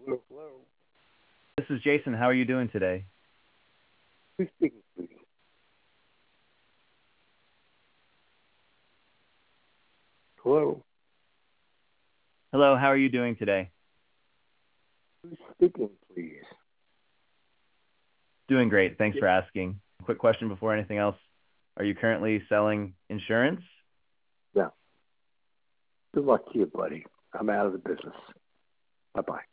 Hello, hello. This is Jason. How are you doing today? Who's speaking, please? Hello. Hello, how are you doing today? Who's speaking, please? Doing great. Thanks for asking. Quick question before anything else. Are you currently selling insurance? No. Good luck to you, buddy. I'm out of the business. Bye-bye.